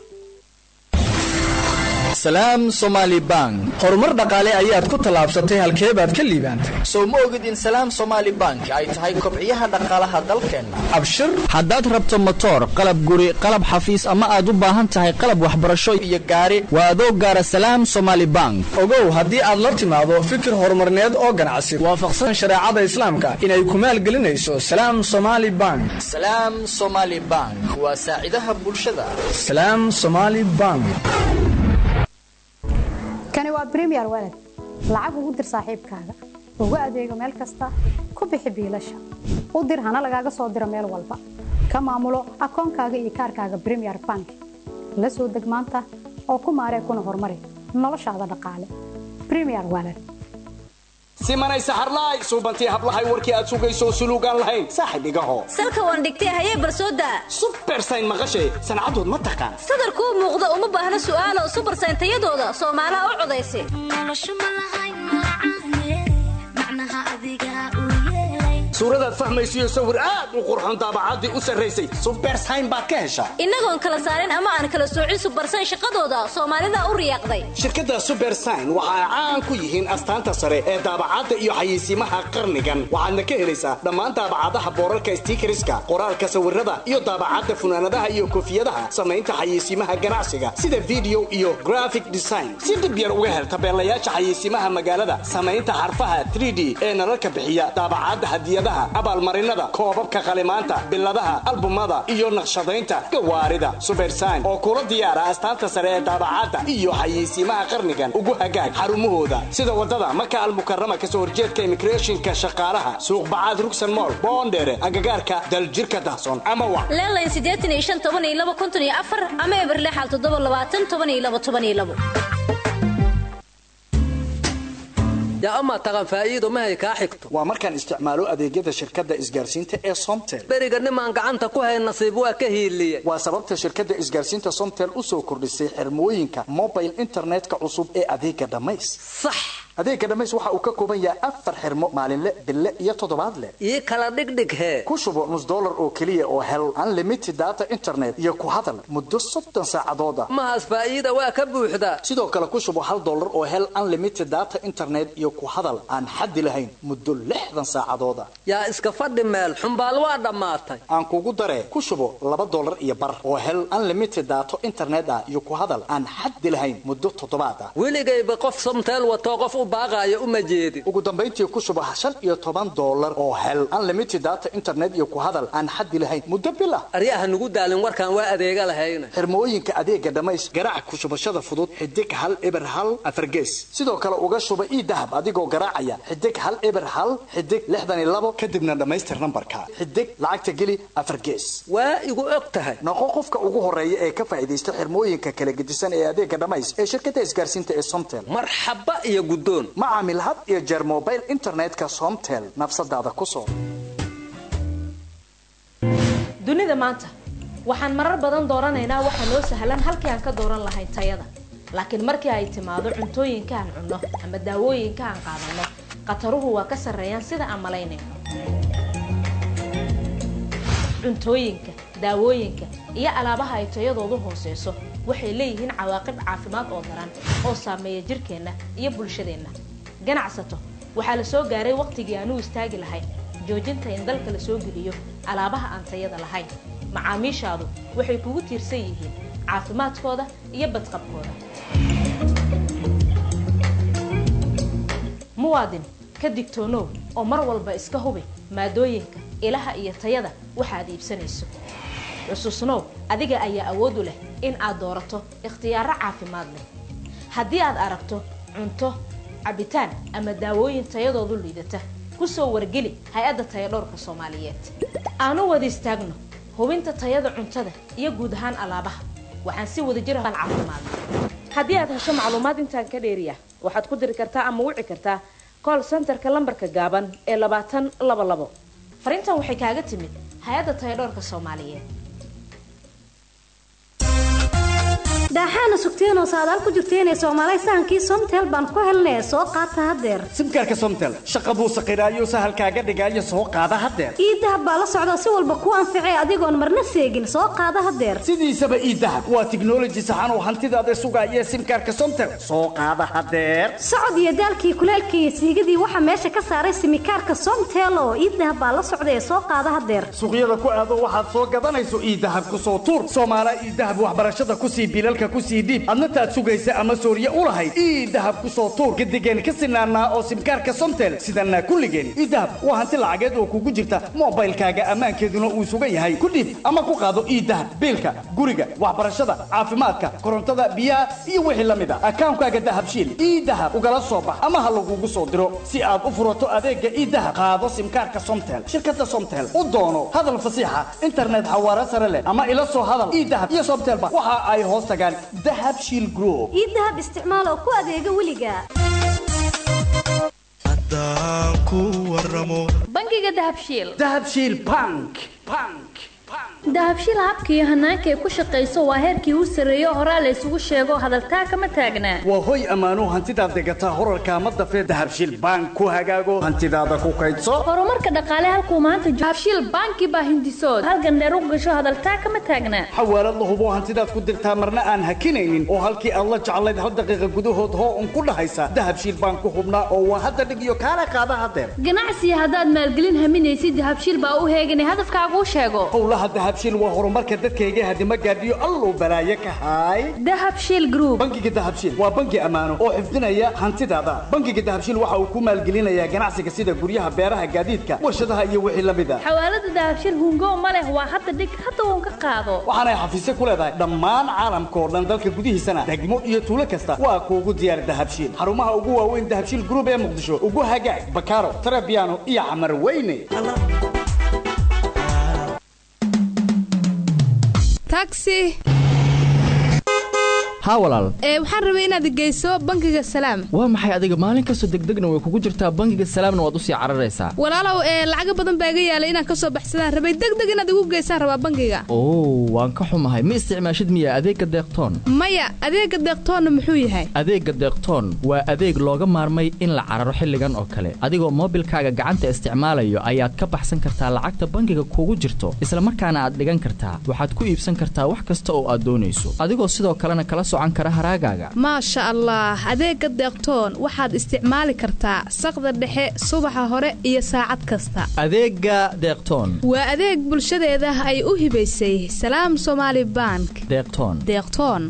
salaam Somali Bank horumar dhaqaale ayaad ku talaabsatay halkee baad ka liibaantay soo ma ogid in salaam Somali Bank ay tahay kobciyaha dhaqaalaha dalkeena abshir haddaad rabto motor qalab guri qalab xafiis ama aad u baahan tahay qalab waxbarasho iyo gaari waa adoo gaara salaam Somali Bank ogow haddii aad la timaado fikir horumarneed oo ganacsi waafaqsan shariicada islaamka inay ku maalgelinayso salaam Somali Bank salaam Somali Bank waa saacidaha bulshada salaam Somali Bank kani waa premier walad lacag ugu dir saaxiibkaaga ugu adeego meel kasta ku bixi biilasha u dir hana lagaaga soo diro meel walba ka maamulo akoonkaaga iyo kaarkaaga premier bank la soo deg maanta oo ku maaree kuna horumari noloshaada dhaqaale premier walad simanay saxarlaay suubantii hablahay warkii aad sugayso suluugaan lahayn saaxib igaho salka waan dhigtay hayee barsooda super sayn maqashay sancadood ma taqaan sadarku muuqda uma baahna su'aalo super sayn tayadooda Soomaaliya u codaysay noloshu ma lahayn macnaha adiga u yeelay suuradaad fahmaysiyo sawir aad u qurxoon daabacaadii u sarreysay super sayn baad ka heshaa inagoon kala saarin ama aan kala soocin super sayn shaqadooda Soomaalida u riyaaqday shirkadda super sayn waxa ay caan ku yihiin astaanta sare ee daabacaadda iyo xayeysiimaha qarnigan waxaadna ka helaysaa dhammaan daabacadaha boorarka stickeriska qoraalka sawirada iyo daabacadda funaanadaha iyo koofiyadaha samaynta xayeysiimaha ganacsiga sida video iyo graphic design si dib yar uga hel tabeelayaasha xayeysiimaha magaalada samaynta xarfaha 3D ee nalalka bixiya daabacadda hadiyadaha abaalmarinada koobabka qalimaanta biladaha albumada iyo naqshadaynta gawaarida super sign oo kula diyaara astaanta sare ee daabacadda iyo xayeysiimaha qarnigan ugu hagaag xarumahooda sida wadada Maka al-Mukarrama ka soo horjeedka immigrationka shaqaalaha suuq bacaad Ruxsan Mall Boondere agagaarka daljirka Dahson ama wa leelayn 851254 ama eberle xal 720 12 yaa ama taqan faa'iido ma hay kaa xigto waa markaan isticmaalo adeegyada shirkadda isgaarsiinta ee Somtel beriga nimaan gacanta ku hay nasiib waa ka hiiliye waa sababta shirkadda isgaarsiinta Somtel u soo kordhisay xirmooyinka mobile internetka cusub ee adeega dhamays sax adeega dhamays waxa uu ka kooban yahay 4 xirmo maalinle bille iyo toddobaadle ii kala dhigdhig he ku shubo $1 oo kaliya oo hel unlimited data internet iyo ku hadal muddo 30 saacadood ah mahaas faa'iida waa ka buuxda sidoo kale ku shubo $1 oo hel unlimited data internet iyo ku hadal aan xad lahayn muddo 60 saacadood ah yaa iska fadhi meel xumbaal waa dhamaatay aan kugu daree ku shubo $2 iyo bar oo hel unlimited data internet ah iyo ku hadal aan xad lahayn muddo 7 ah weligayba qof Somtel wato qof u baaqaayo uma jeedin ugu dambeyntii ku shubo $15 oo hel unlimited data internet iyo ku hadal aan xad lahayn muddo bil ah ariyaha nugu daalin warkaan waa adeega lahayna xirmooyinka adeega dhamays garaac ku shubashada fudud xidig hal eber hal afargees sidoo kale uga shuba dahab adigoo garaacaya xidig hal eber hal xidig 62 kadibna dhamaystir nambarka xidig lacagta geli afargees waa igu og tahay noqo qofka ugu horeeya ee ka faa'iideysta xirmooyinka kala gedisan ee adeega dhamays ee shirkadda isgaarsiinta ee Somtel marxaba iyo gudoon macaamil had iyo jeer mobile internetka Somtel nafsadaada ku soo dunida maanta waxaan marar badan dooranaynaa waxa noo sahlan halkii aan ka dooran lahayn tayada laakiin markii ay timaado cuntooyinka aan cunno ama daawooyinka aan qaadano qataruhu waa ka sarreeyaan sida aan malaynayno cuntooyinka daawooyinka iyo alaabaha ay tayadoodu hooseyso waxay leeyihiin cawaaqib caafimaad oo daran oo saameeya jirkeenna iyo bulshadeenna ganacsato waxaa la soo gaaray waqtigii aan u istaagi lahayn joojinta in dalka la soo geliyo alaabaha aan tayada lahayn macaamiishaadu waxay kugu tiirsan yihiin caafimaadkooda iyo badqabkooda muwaadin ka digtoonow oo mar walba iska hubi maadooyinka ilaha iyo tayada waxaad iibsanayso xusuusnow adiga ayaa awood u leh in aad doorato ikhtiyaaro caafimaad leh haddii aad aragto cunto cabitaan ama daawooyin tayadoodu liidata ku soo wargeli hay-adda tayadhowrka Soomaaliyeed aanu wada istaagno hubinta tayada cuntada iyo guud ahaan alaabaha waxaan si wada jir ah caafimaad haddii aad hesho macluumaad intaan ka dheeriya waxaad ku diri kartaa ama wici kartaa call centerka lambarka gaaban ee 2022 fariintan waxay kaaga timid hay-adda tayadhowrka Soomaaliyeed daaxaana sugteenoo saadaal ku jirteenee Soomaaliya sahankii Somtel baan ku helnay soo qaata hadeer simkaarka Somtel shaqa buu saqiraayo sahalkaaga dhigaayo soo qaada hadeer dahab baa la socda si walba ku anficay adigoon marna seegin soo qaada hadeer sidiisaba dahab waa technology saxan oo hantidaada sugaaya simkaarka Somtel soo qaada hadeer socod iyo daalkii kuleelkii siigadii waxa meesha ka saaray simkaarka Somtel oo dahab baa la socda soo qaada hadeer suuqyada ku aado waxaad soo gadanayso dahab ku soo tuur Soomaaliya dahab waxbarashada ku sii bilal ku sii dib adna taad sugaysa ama sooriye u lahayd dahab ku soo tuur gadigeen ka sinaanaa oo simkaarka Somtel sidana kulligeen dahab waa hanti lacageed oo kugu jirta mobilkaaga amaankeeduna uu sugan yahay ku dhib ama ku qaado dahab biilka guriga waxbarashada caafimaadka korontada biyaha iyo wixii la mid ah akaankaaga dahabshiil dahab ugala soo bax ama ha lagugu soo diro si aad u furato adeega dahab qaado simkaarka Somtel shirkadda Somtel u doono hadal fasiixa internet xawaare sare leh ama ila soo hadal dahab iyo Somtel waxa ay hoos tagaan Dahab Shield Group dahab isticmaal oo ku adeega weliga haddaan ku waramo bangiga Dahab Shield Bank dahabshiil habka iyo hanaanka ay ku shaqeyso waa heerkii uu sareeyo horaa la isugu sheego hadaltaa kama taagnaa waa hoy ammaano hantidaad degataa horarka ama dafee dahabshiil bank ku hagaago hantidaada ku kaydso horumarka dhaqaale halkuu maanta dahabshiil banki baa hindisood halgan dheer u gasho hadaltaa kama taagnaa xawaalad la hubo hantidaad ku dirtaa marna aan hakinaynin oo halkii aad la jeclayd hal daqiiqa gudahood hoo un ku dhahaysa dahabshiil bank ku hubnaa oo waa hadda dhig iyo kaala qaada hadeer ganacsiga haddaad maalgelin haminaysid dahabshiil baa u heeganay hadafkaagu sheego dahabshiil waa horumarka dadkayga hadima gaadhiyo allow balaaye ka haay dahabshiil group bangiga dahabshiil waa bangi ammaano oo xifdinaya hantidaada bangiga dahabshiil waxa uu ku maalgelinayaa ganacsiga sida guryaha beeraha gaadiidka warshadaha iyo wixii la mid ah xawaalada dahabshiil hungo ma leh waa hadda dhig hadda uun ka qaado waxaanay xafiisyo ku leedahay dhammaan caalamka oo dhan dalka gudihiisana degmo iyo tuulo kasta waa kuugu diyaar dahabshiil xarumaha ugu waaweyn dahabshiil group ee muqdisho ugu hagaag bakaaro tarabiano iyo xamar weyne taxi haa walaal waxaan rabay inaad geyso bangiga salaam. waa maxay adiga maalin kastoo degdegna way kugu jirtaa bangiga salaamna waad u sii cararaysaa. walaalow lacag badan baa iga yaalay inaan ka soo baxsadaan rabay degdeg inaad igu geysaan rabaa bangiga. waan ka xumahay ma isticmaashid miya adeegga deeqtoon. maya adeegga deeqtoonna muxuu yahay? adeegga deeqtoon waa adeeg looga maarmay in la cararo xilligan oo kale adigoo moobilkaaga gacanta isticmaalayo ayaad ka baxsan kartaa lacagta bangiga kugu jirto isla markaana aad dhigan kartaa waxaad ku iibsan kartaa wax kasta oo aad doonayso adigoo sidoo kalena kala socan kara haraagaaga. maasha allah adeegga deeqtoon waxaad isticmaali kartaa saqda dhexe subaxa hore iyo saacad kasta. adeegga deeqtoon waa adeeg bulshadeeda ay u hibaysay salaam Somali Bank. deeqtoon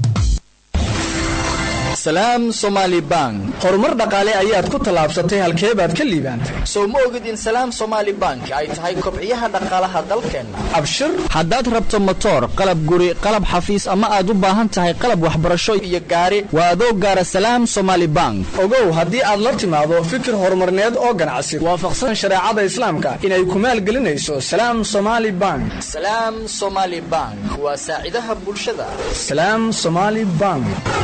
salaam Somali Bank horumar dhaqaale ayaad ku talaabsatay halkee baad ka liibaantay soo ma ogid in salaam Somali Bank ay tahay kobciyaha dhaqaalaha dalkeena abshir haddaad rabto motor qalab guri qalab xafiis ama aad u baahan tahay qalab waxbarasho iyo gaari waa adoo gaara salaam Somali Bank ogow haddii aad la timaado fikir horumarneed oo ganacsi waafaqsan shareecada islaamka inay ku maalgelinayso salaam Somali Bank. salaam Somali Bank waa saacidaha bulshada. salaam Somali Bank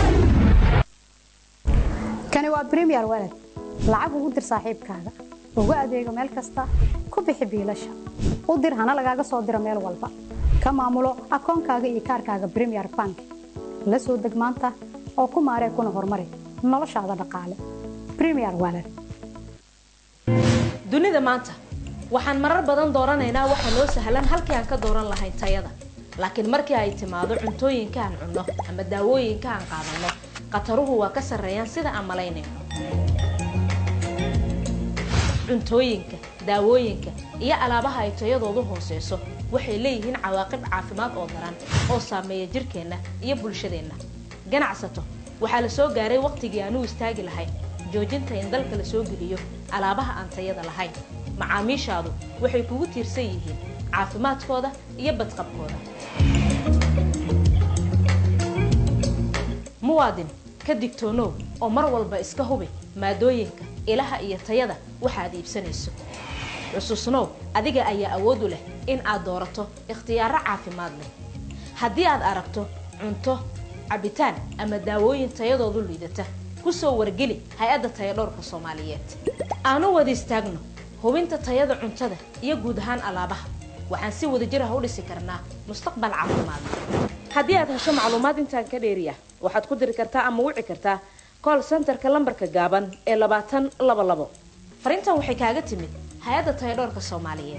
kani waa Premier Wallet lacag ugu dir saaxiibkaaga ugu adeego meel kasta ku bixi biilasha u dir hana lagaaga soo diro meel walba ka maamulo akoonkaaga iyo kaarkaaga Premier Bank la soo deg maanta oo ku maaree kuna horumari noloshaada dhaqaale Premier Wallet. dunida maanta waxaan marar badan dooranaynaa waxa noo sahlan halkii aan ka dooran lahayn tayada laakiin markii ay timaado cuntooyinka aan cunno ama daawooyinka aan qaadano qataruhu waa ka sareeyaan sida aan malaynayno. cuntooyinka daawooyinka iyo alaabaha ay tayadoodu hooseyso waxay leeyihiin cawaaqib caafimaad oo daran oo saameeya jirkeena iyo bulshadeena. ganacsato waxaa la soo gaaray waqtigii aan u istaagi lahayn joojinta in dalka la soo geliyo alaabaha aan tayada lahayn. macaamiishaadu waxay kugu tiirsan yihiin caafimaadkooda iyo badqabkooda. muwaadin ka digtoonow oo mar walba iska hubi maadooyinka ilaha iyo tayada waxaad iibsanayso. xusuusnow adiga ayaa awood u leh in aad doorato ikhtiyaaro caafimaad leh. haddii aad aragto cunto cabitaan ama daawooyin tayadoodu liidata ku soo wargeli hay-adda tayadhowrka Soomaaliyeed. aanu wada istaagno hubinta tayada cuntada iyo guud ahaan alaabaha waxaan si wada jir ah u dhisi karnaa mustaqbal caafimaad. haddii aad hesho macluumaad intaan ka dheeriya waxaad ku diri kartaa ama wici kartaa call centerka lambarka gaaban ee 2022. fariintan waxay kaaga timid hay-adda tayadhowrka Soomaaliyeed.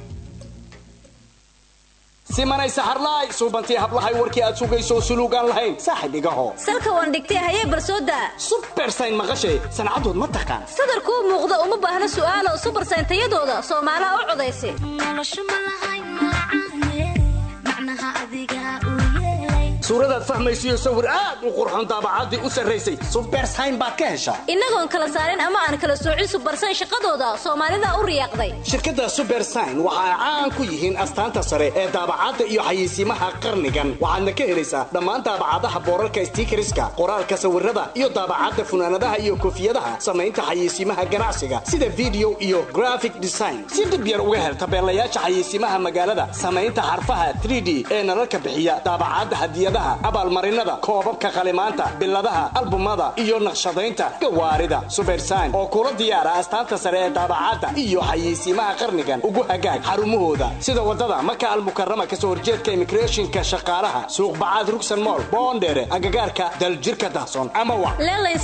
simanay saxarlaay suubantii hablahay warkii aad sugayso suluugaan lahayn saaxib igaho salka waan dhigtay hayee barsooda Supersign maqashay sancadood ma taqaan sadarkuu muuqda uma baahna su'aalo Supersign tayadooda Soomaaliya u codaysay noloshu ma lahayn macnaha adiga u yeelay suuradaad fahmaysiyo sawir aad u qurxoon daabacaadii u sarreysay Supersign baad ka heshaa inagoon kala saarin ama aan kala soocin Supersign shaqadooda Soomaalida u riyaaqday shirkadda Supersign waxa ay caan ku yihiin astaanta sare ee daabacaadda iyo xayeysiimaha qarnigan waxaadna ka helaysaa dhammaan daabacaadaha boorarka stickeriska qoraalka sawirada iyo daabacaadda funaanadaha iyo koofiyadaha samaynta xayeysiimaha ganacsiga sida video iyo graphic design si dib yar uga hel tabeelayaasha xayeysiimaha magaalada samaynta xarfaha 3D ee nalalka bixiya daabacaadda hadiyada abaalmarinada koobabka qalimaanta biladaha albumada iyo naqshadaynta gawaarida Supersign oo kula diyaara astaanta sare ee daabacaadda iyo xayeysiimaha qarnigan ugu hagaag xarumahooda sida wadada Maka al-Mukarrama ka soo horjeedka immigrationka shaqaalaha suuq bacaad Rugsan Mall Boondere agagaarka daljirka Dahson ama wa leelayn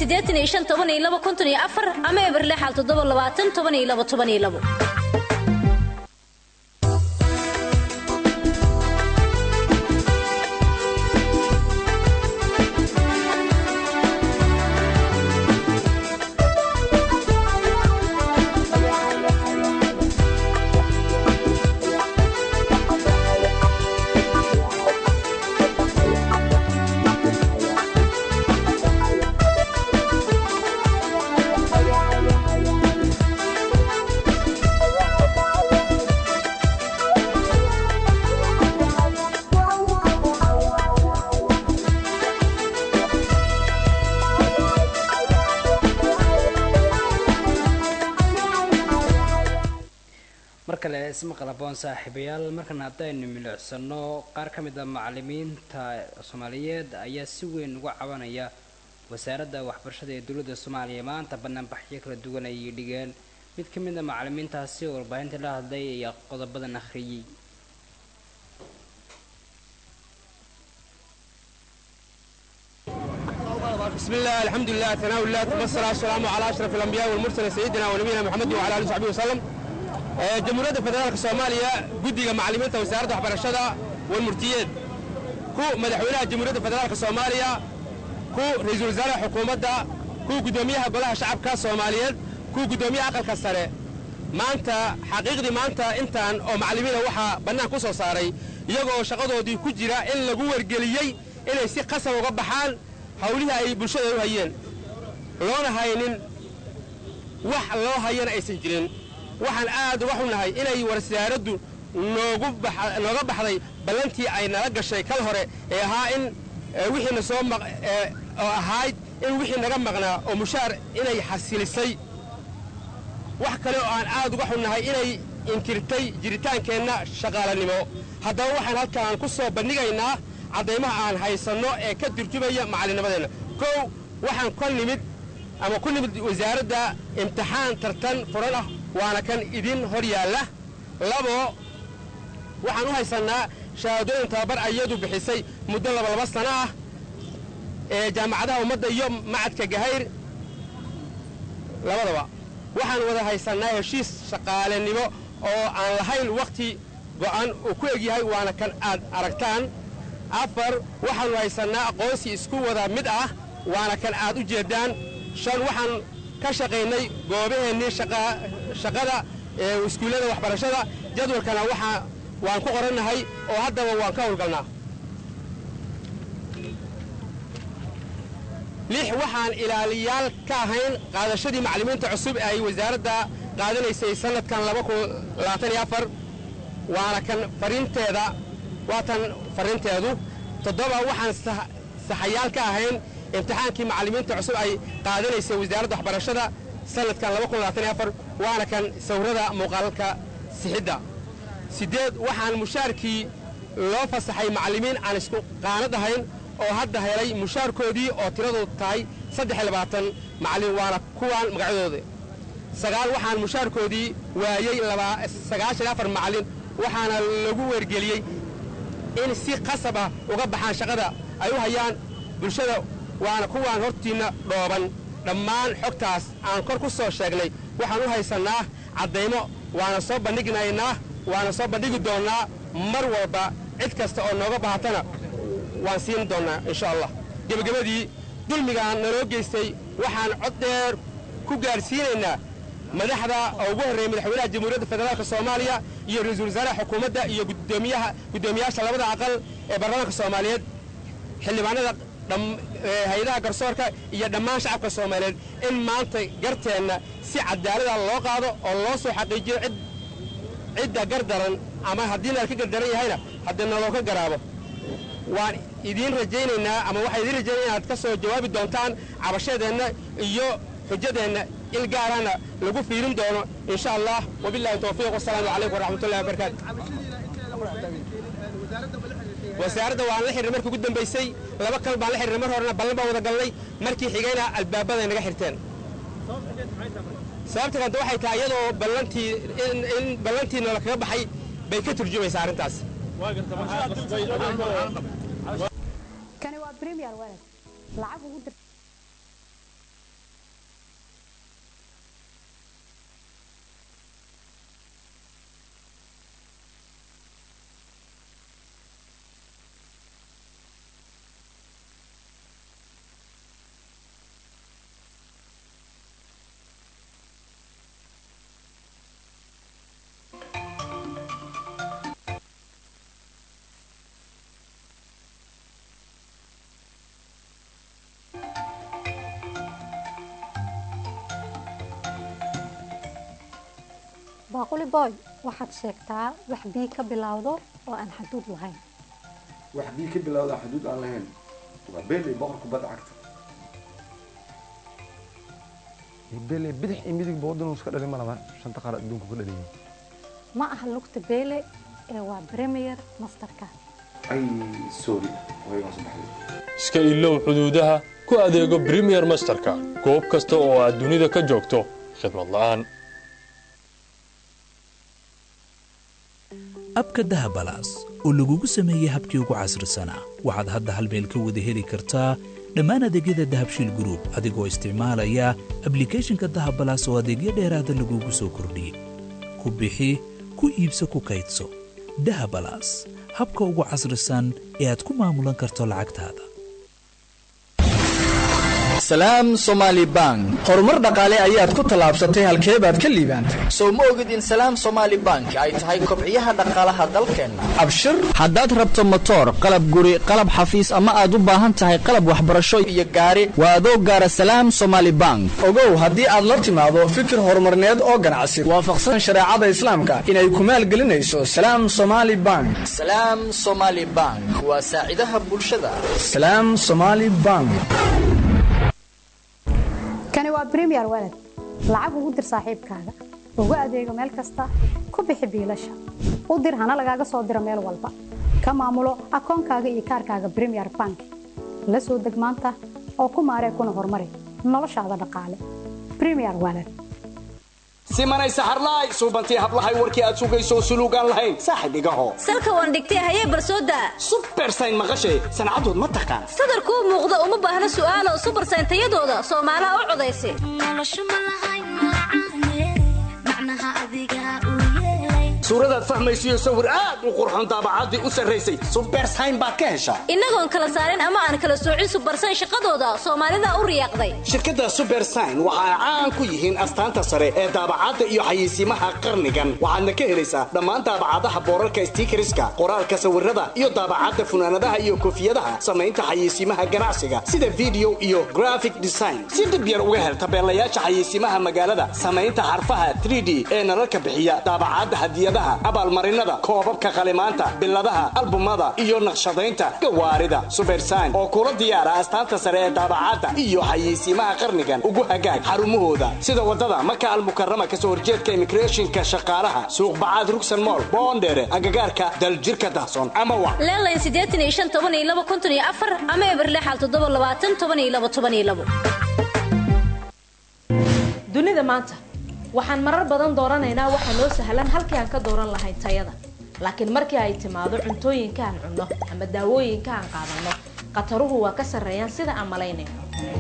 85 ama eberle xal 7 Thank you. markale isma qalaboon saaxiibayaal markana haddaynu milicsano qaar ka mid a macalimiinta soomaaliyeed ayaa si weyn uga cabanaya wasaaradda waxbarashada ee dowladda soomaaliya maanta banaanbaxyo kala duwan ayay dhigeen mid ka mid a macalimiintaasi oo warbaahinta la hadlay ayaa qodobadan akhriyey. بسم الله الحمد لله ثناء الله ثم الصلاة والسلام على أشرف الأنبياء والمرسلين سيدنا ونبينا محمد وعلى آله وصحبه وسلم. جمهورية فدرالك الصومالية قدية معلمين وزارة waxbarashada والمرتيات كو مدحوينها جمهورية فدرالك الصومالية كو رئيس وزراء حكومتها كو قدوميها قولها شعبك الصوماليين كو قدوميها عقل كسره maanta xaqiiqdii maanta intaan oo macallimiina waxa bannaan ku soo saaray iyagoo shaqadoodii ku jira in lagu wargeliyay inay si qasab uga baxaan hawlihi ay bulshada u hayeen loona haynin wax loo hayana aysan jirin waxaan aad uga xunahay inay wasaaraddu nooga baxday ballantii ay nala gashay kal hore ee ahaa in wixiina soo oo ahayd in wixii naga maqnaa oo mushaar inay xasilisay wax kale oo aan aad uga xunnahay inay inkirtay jiritaankeenna shaqaalanimo haddaba waxaan halkaan ku soo bandhigaynaa caddaymaha aan haysanno ee ka turjumaya macallinimadeenna kow waxaan ku nimid wasaaradda imtixaan tartan furan ah waana kan idin hor yaalla labo waxaan u haysannaa shahaadooyin tababar ayadu bixisay muddo laba sano ah ee jaamacadaha ummadda iyo macadka gahayr labadaba waxaan wada haysannaa heshiis shaqaalenimo oo aan lahayn wakhti go'an uu ku egyahay waana kan aad aragtaan afar waxaannu haysannaa aqoonsi isku wada mid ah waana kan aad u jeeddaan shan waxaan ka shaqaynay goobaheennii shaqada ee iskuullada waxbarashada jadwalkana waan ku qorannahay oo haddaba waan ka howlgalnaa lix waxaan ilaaliyaal ka ahayn qaadashadii macallimiinta cusub ee ay wasaaradda qaadanaysay sannadkan waana kan waatan farriinteedu toddoba waxaan saxayaal ka ahayn imtixaankii macallimiinta cusub ay qaadanaysay wasaaradda waxbarashada sannadkan waana kan sawirada muuqaalka sixidda siddeed waxaan mushaarkii loo fasaxay macallimiin aan isku qaanad ahayn oo hadda helay mushaarkoodii oo tiradu tahay macallin waana kuwaan magacyadooda sagaal waxaan mushaarkoodii waayey macallin waxaana lagu wargeliyey in si qasab ah uga baxaan shaqada ay u hayaan bulshada waana kuwaan hortiinna dhooban dhammaan xogtaas aan kor ku soo sheegnay waxaan u haysannaa caddaymo waana soo bandhigi doonnaa mar walba cid kasta oo nooga bahatana waan siin doonnaa insha allah gebagabadii dulmigaan naloo geystay waxaan cod dheer ku gaadhsiinaynaa madaxda oo ugu horreeya madaxweynaha jamhuuriyadda federaalka soomaaliya iyo ra-iisul wasaaraha xukuumadda iyo guddoomiyaasha labada aqal ee baarlamaanka soomaaliyeed xildhibaanada hay-adaha garsoorka iyo dhammaan shacabka soomaaliyeed in maanta garteenna si cadaalada loo qaado oo loo soo xaqiijiyo cidda gardaran ama haddii nala ka gardaran yahayna haddii naloo ka garaabo waan idiin rajaynaynaa ama waxaan idiin rajaynaya inaad ka soo jawaabi doontaan cabashadeenna iyo xujadeenna il gaarana lagu fiirin doono insha allah wabillahi tawfiiq wasalaamu calaykum waraxmatullahi wabarakaatu wasaaradda waan la xiriirnay markii ugu dambaysay laba kal baan la xiriirnay mar horena ballan baan wada galnay markii xigayna albaabaday naga xirteen sababta kanta waxay tahay iyadoo ballantiina la kaga baxay bay ka turjumaysaa arrintaas kani waa premier walad lacag ugu dir baaquli boy waxaad sheegtaa wax bii ka bilowdo oo aan xaduud lahayn wax bii ka bilowda xaduud aan lahayn waa beeley boqorka badda cagta beeley bidix iyo midig waddan iska dhalin ma laban shanta qaar adduunka ku dhaliyay ma aha lugta beele ee waa premier masterka ay sorry way ma sabaxday iska ilow xuduudaha ku adeego Premier Masterka goob kasta oo aad dunida ka joogto khidmad la'aan abka dahabalaas oo lagugu sameeyey habkii ugu casrisanaa waxaad hadda hal meel ka wada heli kartaa dhammaan adeegyada dahabshiil group adigoo isticmaalaya applicationka dahabalaas oo adeegyo dheeraada lagugu soo kordhiyey ku bixi ku iibso ku kaydso dahabalaas habka ugu casrisan ee aad ku maamulan karto lacagtaada salaam Somali Bank horumar dhaqaale ayaad ku talaabsatay halkee baad ka liibaantay soo ma ogid in salaam Somali Bank ay tahay kobciyaha dhaqaalaha dalkeena abshir haddaad rabto motor qalab guri qalab xafiis ama aad u baahan tahay qalab waxbarasho iyo gaari waa adoo gaara salaam Somali Bank ogow haddii aad la timaado fikir horumarneed oo ganacsi waafaqsan shareecada islaamka inay ku maalgelinayso salaam Somali Bank salaam Somali Bank waa saacidaha bulshada salaam Somali Bank kani waa premier walad lacag ugu dir saaxiibkaaga ugu adeego meel kasta ku bixi biilasha u dir hana lagaaga soo diro meel walba ka maamulo akoonkaaga iyo kaarkaaga premier bank la soo deg maanta oo ku maaree kuna horumari noloshaada dhaqaale premier walad simanay saxarlaay suubantii hablahay warkii aad sugayso suluugaan lahayn saaxib igaho salka waan dhigtay hayee barsooda super sign maqashay sancadood ma taqaan sadarkuu muuqda uma baahna su'aalo super sign tayadooda Soomaaliya u codaysay noloshu ma lahayn macane macnaha adiga u yeelay suuradaad fahmaysiyo sawir aad u qurxoon daabacaadii u sarreysay super sign baad ka heshaa inagoon kala saarin ama aan kala soocin super sign shaqadooda Soomaalida u riyaaqday shirkadda super sign waxa ay caan ku yihiin astaanta sare ee daabacaadda iyo xayeysiimaha qarnigan waxaadna ka helaysaa dhammaan daabacadaha boorarka stickeriska qoraalka sawirada iyo daabacadda funaanadaha iyo koofiyadaha samaynta xayeysiimaha ganacsiga sida video iyo graphic design si dib yar uga hel tabeelayaasha xayeysiimaha magaalada samaynta xarfaha 3D ee nalalka bixiya daabacadda hadiyadaha abaalmarinada koobabka qalimaanta biladaha albumada iyo naqshadaynta gawaarida super sign oo kula diyaara astaanta sare ee daabacadda iyo xayeysiimaha qarnigan ugu hagaag xarumahooda sida wadada Maka al-Mukarrama ka soo horjeedka immigrationka shaqaalaha suuq bacaad Rugsan Mall Boondere agagaarka daljirka Dahson ama wa leelayn 85 ama eberle xal 720 dunida maanta waxaan marar badan dooranaynaa waxa noo sahlan halkii aan ka dooran lahayn tayada laakiin markii ay timaado cuntooyinka aan cunno ama daawooyinka aan qaadano qataruhu waa ka sareeyaan sida aan malaynayno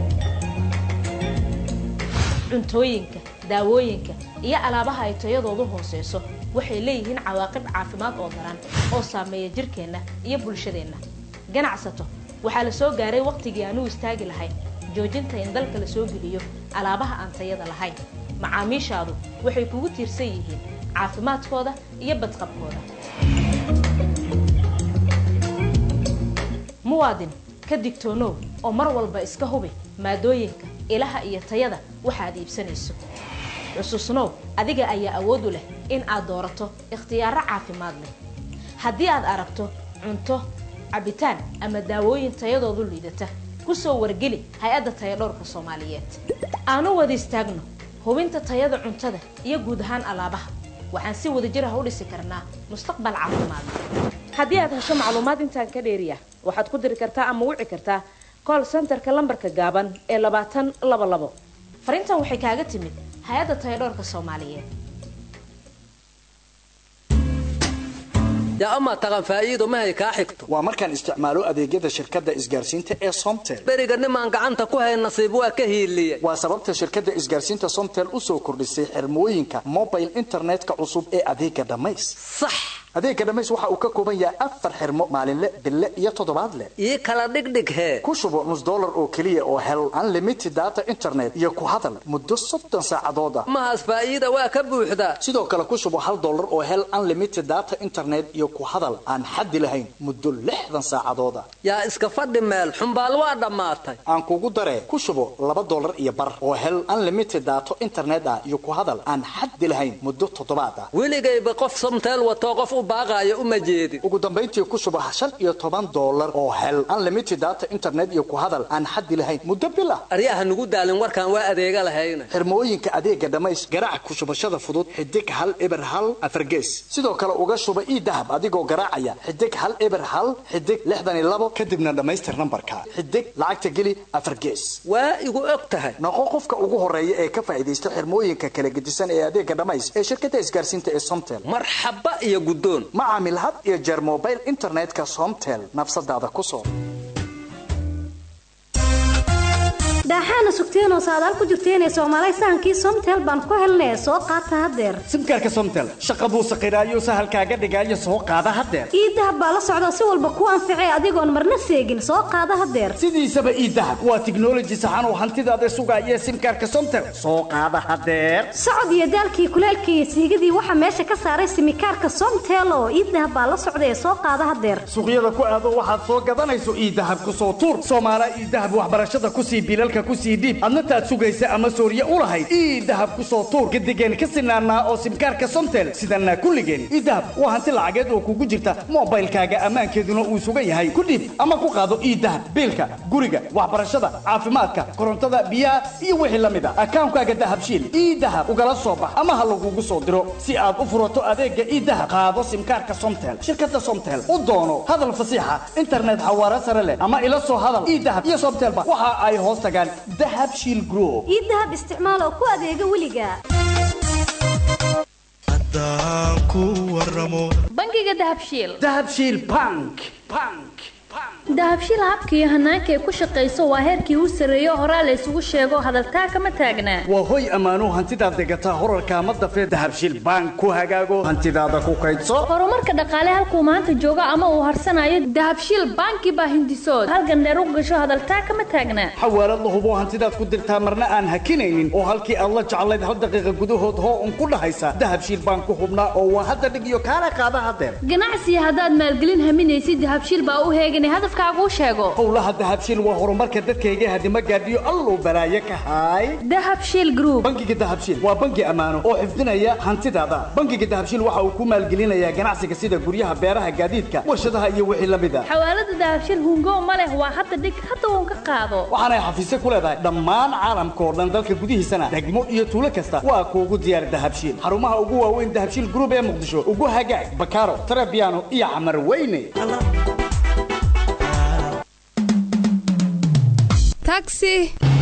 cuntooyinka daawooyinka iyo alaabaha ay tayadoodu hooseyso waxay leeyihiin cawaaqib caafimaad oo daran oo saameeya jirkeena iyo bulshadeena ganacsato waxaa la soo gaaray waqtigii aanu istaagi lahayn joojinta in dalka la soo geliyo alaabaha aan tayada lahayn macaamiishaadu waxay kugu tiirsan yihiin caafimaadkooda iyo badqabkooda muwaadin ka digtoonow oo mar walba iska hubi maadooyinka ilaha iyo tayada waxaad iibsanayso xusuusnow adiga ayaa awood u leh in aad doorato ikhtiyaaro caafimaad leh haddii aad aragto cunto cabitaan ama daawooyin tayadoodu liidata ku soo wargeli hay-adda tayadhowrka Soomaaliyeed aanu wada istaagno hubinta tayada cuntada iyo guud ahaan alaabaha waxaan si wadajir ah u dhisi karnaa mustaqbal caafimaad haddii aad hesho macluumaad intaan ka dheeriya waxaad ku diri kartaa ama wici kartaa call centerka lambarka gaaban ee 2022 fariintan waxay kaaga timid hay-adda tayadhowrka Soomaaliyeed yaa ama taqan faa'iido ma hay ka xigto waa markaan isticmaalo adeegyada shirkadda isgaarsiinta ee Somtel beriga nimaan gacanta ku hay nasiib waa ka hiiliyay waa sababta shirkadda isgaarsiinta Somtel u soo kordhisay xirmooyinka mobile internetka cusub ee adeega dhamays sax adeega dhamays waxa uu ka kooban yahay 4 xirmo maalinle bille iyo toddobaadle ii kala dhigdhig he ku shubo $1 oo kaliya oo hel unlimited data internet iyo ku hadal muddo 30 saacadood ah maas faa'iido waa ka buuxda sidoo kale ku shubo $1 oo hel unlimited data internet iyo ku hadal aan xad lahayn muddo 60 saacadood ah yaa iska fadhi meel xumbaal waa dhamaatay aan kugu daree ku shubo $2 iyo bar oo hel unlimited data internet ah iyo ku hadal aan xad lahayn muddo 7 ah weligayba qof Somtel wato qof u baaqaayo uma jeedin ugu dambayntii ku shubo $15 oo hel unlimited data internet iyo ku hadal aan xaddi lahayn muddo bil ah aryaha nugu daalin warkaan waa adeega lahayna xirmooyinka adeega dhamays garaac ku shubashada fudud xidig hal eber hal afargees sidoo kale uga shuba dahab adigoo garaacaya xidig hal eber hal xidig 62 kadibna dhamaystir nambarka xidig lacagta geli afargees waa igu og tahay noqo qofka ugu horeeya ee ka faa'iideysta xirmooyinka kala gedisan ee adeega dhamays ee shirkadda isgaarsiinta ee Somtel marxaba iyo gudoon macaamil had iyo jeer mobile internetka Somtel nafsadaada ku soo daaxaana sugteen oo saadaal ku jirteen ee Soomaaliya sahankii Somtel baan ku helnay soo qaata hadeer simkaarka Somtel shaqa buu saqiiraayo sahalkaaga dhigaayo soo qaada hadeer dahab baa la socda si walba ku anficay adigoon marna seegin soo qaada hadeer sidiisaba dahab waa technology saxan oo hantidaada sugaya simkaarka Somtel soo qaada hadeer socod iyo daalkii kuleelkii siigadii waxa meesha ka saaray simkaarka Somtel oo dahab baa la socda soo qaada hadeer suuqyada ku aado waxaad soo gadanayso dahab ku soo tuur Soomaaliya dahab waxbarashada ku sii bilalka ku sii dib adna taad sugaysa ama sooriye u lahayd dahab ku soo tuur gadigeen ka sinaana oo simkaarka Somtel sidana kulligeen dahab waa hanti lacageed oo kugu jirta mobilkaaga amaankeeduna uu sugan yahay ku dib ama ku qaado dahab biilka guriga waxbarashada caafimaadka korontada biyaha iyo wixii lamid ah akaankaaga dahabshiil dahab ugala soo bax ama ha lagugu soo diro si aad u furato adeega dahab qaado simkaarka Somtel shirkadda Somtel u doono hadal fasiixa internet xawaare sare leh ama ila soo hadal dahab iyo Somtel waxa ay hoos tagaan dahab shiil group dahab isticmaal oo ku adeega weliga ku waramo bangiga dahab shiil bank dahabshiil habka iyo hanaanka ay ku shaqeyso waa heerkii u sareeyo horaa la isugu sheego hadaltaa kama taagnaa waa hoy ammaano hantidaad degataa horarka ama dafee dahabshiil bank ku hagaago hantidaada ku kaydso horumarka dhaqaale halkuu maanta joogo ama uu harsanayo dahabshiil banki baa hindisood halgan dheer u gasho hadaltaa kama taagnaa xawaalad la hubo hantidaad ku dirtaa marna aan hakinaynin oo halkii aad la jeclayd hal daqiiqa gudahood hoo un ku dhahaysa dahabshiil bank ku hubnaa oo waa hadda dhig iyo kaala qaada hadeer ganacsiga haddaad maalgelin haminaysid dahabshiil baa u heeganay hadafkaagu sheego howlaha dahabshiil waa horumarka dadkayga hadima gaadhiyo allow balaayo ka haay dahabshiil group bangiga dahabshiil waa bangi ammaano oo xifdinaya hantidaada bangiga dahabshiil waxa uu ku maalgelinayaa ganacsiga sida guryaha beeraha gaadiidka warshadaha iyo wixii la mid ah xawaalada dahabshiil hungo ma leh waa hadda dhig hadda uun ka qaado waxaanay xafiisyo ku leedahay dhammaan caalamka oo dhan dalka gudihiisana degmo iyo tuulo kasta waa kuugu diyaar dahabshiil xarumaha ugu waaweyn dahabshiil group ee muqdisho ugu hagaag bakaaro tarabiano iyo camar weyne taxi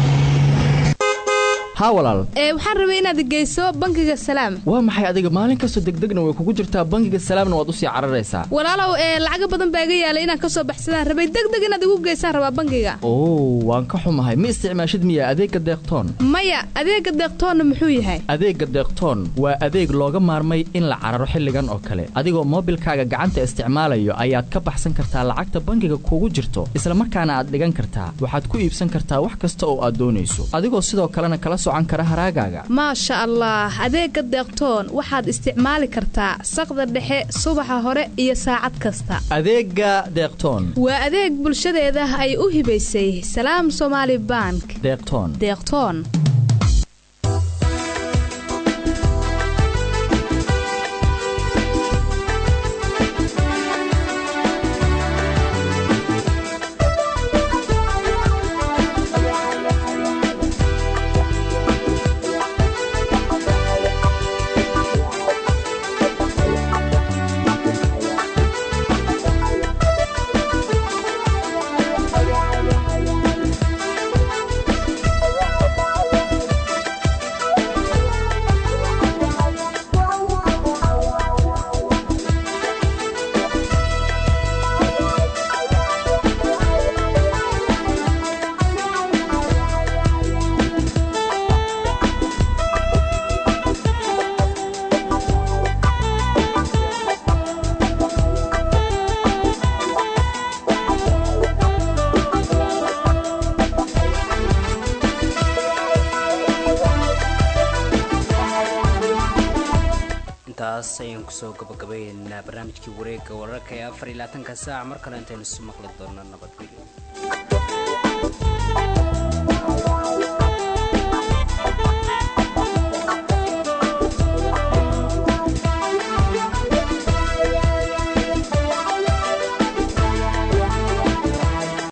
haa walaal waxaan rabay inaad geyso bangiga salaam waa maxay adiga maalin kastoo degdegna way kugu jirtaa bangiga salaamna waad u sii cararaysaa walaalow lacaga badan baa iga yaalay inaan ka soo baxsadaan rabay degdeg inaad igu geysaan rabaa bangiga waan ka xumahay ma isticmaashid miya adeegga deeqtoon maya adeegga deeqtoonna muxuu yahay adeegga deeqtoon waa adeeg looga maarmay in la cararo xilligan oo kale adigoo moobilkaaga gacanta isticmaalayo ayaad ka baxsan kartaa lacagta bangiga kugu jirto isla markaana aad dhigan kartaa waxaad ku iibsan kartaa wax kasta oo aad doonayso adigoo sidoo kalena kala maasha allah adeegga deeqtoon waxaad isticmaali kartaa saqda dhexe subaxa hore iyo saacad kasta adeegga deeqtoon waa adeeg bulshadeeda ay u hibaysay salaam Somali Bank deeqtoon ayaan kusoo gabagabaynaynaa barnaamijkii wareegga wararka ee 24 saac mar kale intaynu isu maqli doonno nabadgelyo